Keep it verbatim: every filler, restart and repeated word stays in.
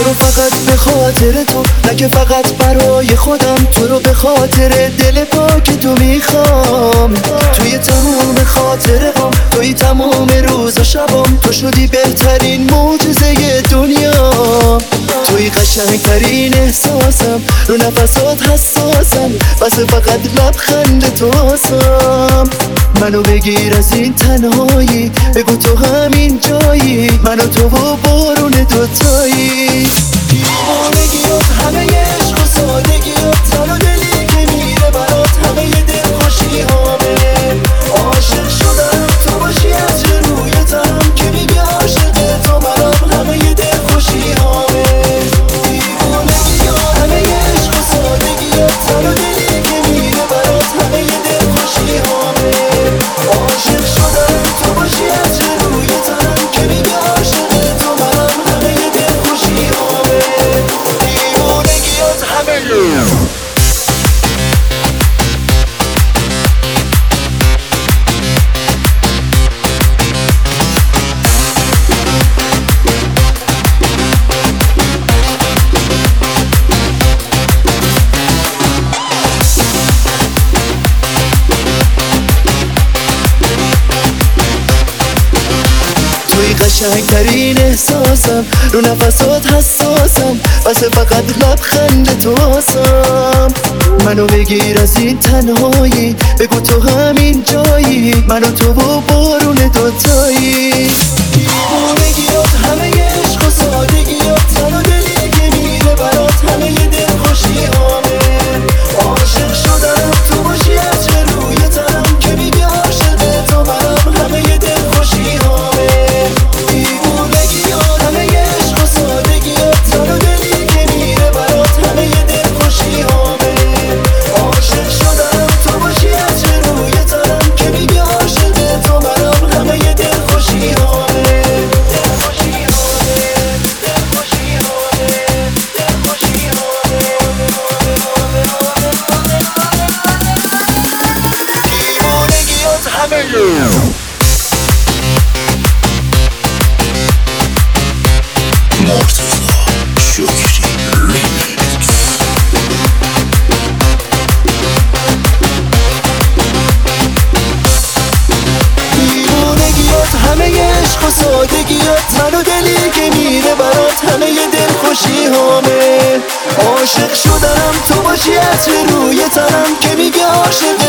رو فقط به خاطر تو، نه که فقط برای خودم، تو رو به خاطر دل پاک تو میخوام. توی تمام خاطره هم، توی تمام روز و شبام، تو شدی بهترین معجزه دنیا. توی قشنگترین احساسم، رو نفسات حساسم، بس فقط لبخند تو آسم. منو بگیر از این تنهایی، بگو تو همین جایی، منو تو و بارون دوتایی. دیوانگیات همه عشق و سادگیات، تن و دلی که میره برات، همه دلخوشی هامه. عاشق شدم تو باشی از روی تنم، که میگه عاشق تو منم، همه دلخوشی هامه. دیوانگیات همه عشق و سادگیات، تن و دلی که میره برات، همه دلخوشی هامه. عاشق شدم تو باشی از روی تنم، که میگه عاشق تو منم، همه دلخوشی هامه. دیوانگیات همه توی قشنگترین احساسم، رو نفسات حساسم، بس فقط لبخند تو آسم. منو بگیر از این تنهایی، بگو تو همین جایی، منو تو و بارون دوتایی. دیوانگیات همه عشق و سادگیات، تن و دلی که میره برات، همه دلخوشی هامه. عاشق شدم تو باشی از روی تنم، که میگه عاشق تو منم، همه دلخوشی هامه. دیوانگیات همه عشق و سادگیات، تن و دلی که میره برات، همه دلخوشی هامه. عاشق شدم تو باشی از روی تنم، که میگه عاشق تو منم، همه دلخوشی هامه. دلخوشی هامه، دلخوشی هامه، دلخوشی هامه. دیوانگیات همه همه عشق و سادگیات، تن و دلی که میره برات، همه دلخوشی هامه. عاشق شدم تو باشی از روی تنم، که میگه عاشق